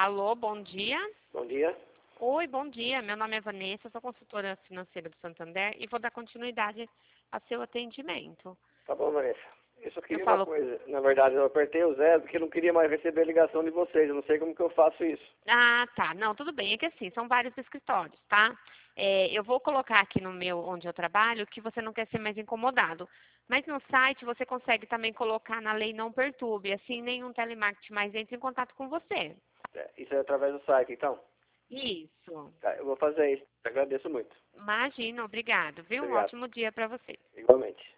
Alô, bom dia. Bom dia. Oi, bom dia. Meu nome é Vanessa, sou consultora financeira do Santander e vou dar continuidade ao seu atendimento. Tá bom, Vanessa. Eu só Eu queria uma falo, coisa. Na verdade, eu apertei o zero porque eu não queria mais receber a ligação de vocês. Eu não sei como que eu faço isso. tá, não, tudo bem, é que assim, são vários escritórios, tá? Eu vou colocar aqui no meu, onde eu trabalho, que você não quer ser mais incomodado. Mas no site você consegue também colocar na lei não perturbe, assim nenhum telemarketing mais entra em contato com você. Isso é através do site, então? Isso. Tá, eu vou fazer isso. Agradeço muito. Imagina, obrigado, viu? Um Obrigado. ótimo dia para você. Igualmente.